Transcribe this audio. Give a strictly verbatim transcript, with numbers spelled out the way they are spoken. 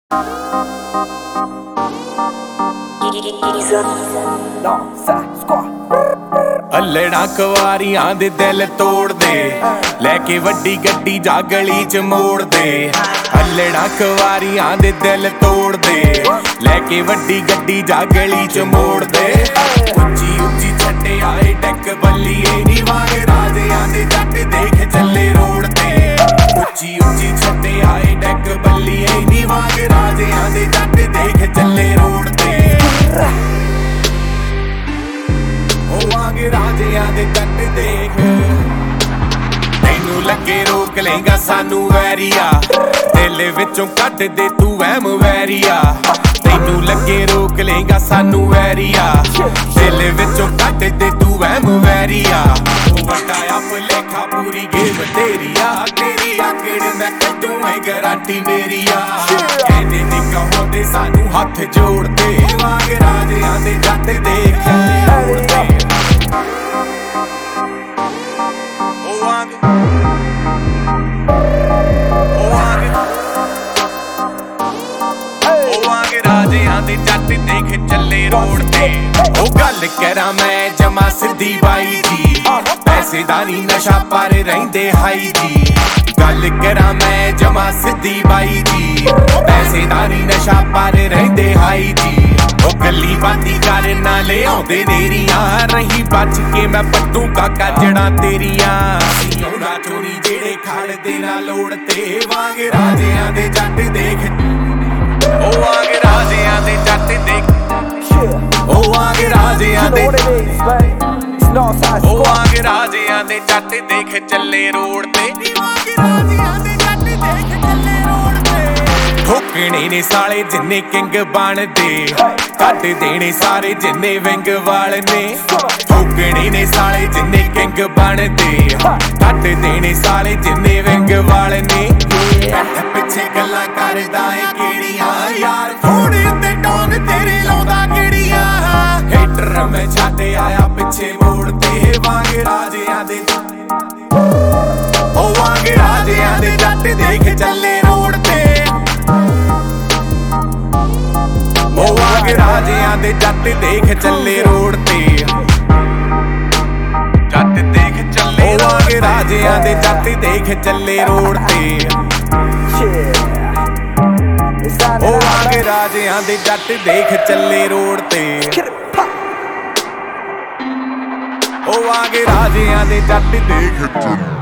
अल्लड़ा कवारियां दे दिल तोड़ दे, लैके वड्डी गड्डी जा गली च मोड़ दे। अल्लड़ा कवारियां दे दिल तोड़ दे, लैके वड्डी गड्डी जा गली च मोड़ दे। उच्ची उच्ची छड्डे आए डैक बल्लिए नी वाग राजियां दे जट देख चले रोड ते। उच्ची उच्ची छड्डे आए डैक बल्लिए नी वाग राजियां दे जट देख चले रोड ते। राजियां दे जट देख तैनू लगे रोक लेगा सानू वैरिया, दिल विचों कट दे तू वहम वैरिया। तैनू लगे रोक लेगा सानू वैरिया, दिल विचों कट दे तू वहम वैरिया। वटाया भुलेखा पूरी गेम तेरिया, तेरी आकड़ मैं कटू है गारंटी मेरिया। कहने दी कहो दे सानू हाथ जोड़ दे, वाग राजियां दे जट देख राजियां दे जट देख चले रोड ते। ओ गल करा मैं जमा सिद्धी बाई जी, पैसे दा नी नशा पर रहिंदे हाई जी। गल करा मैं जमा सिद्धी बाई जी, पैसे दा नी नशा पर रहिंदे हाई जी। ओ गली बाती कर ना ले आउंदे नेरियां, रही बच के मैं पट्टू काका जड़ा तेरियां। औना चोरी जेड़े खड़ दे ना लोड़ ते, वाग राजियां दे जट देख। ओ वाग राजियां दे जट देख, ओ वाग राजियां दे, ओ वाग राजियां दे जट देख चले रोड ते। ठोकने ने साले जिन्ने किंग बनदे, कट देने सारे जिन्ने विंग वाल ने। ठोकने ने साले जिन्ने किंग बनदे, कट देने सारे जिन्ने विंग वाल ने। पिछे गल्ला करदा है केड़ियां यार, थोड़े ते टोंग तेरे लाउंदा केड़ियां। हेटर मैं छड्ड आया पिछे मोड़ ते, वाग राजियां दे, ओ वाग राजियां दे जट देख चले रोड ते। ओ वाग राजियां दे जट देख चले रोड ते, जट देख चले। ओ वाग राजियां दे जट देख चले रोड ते। ओ वाग राजियां दे जट देख चले रोड ते। ओ वाग राजियां दे जट देख चले।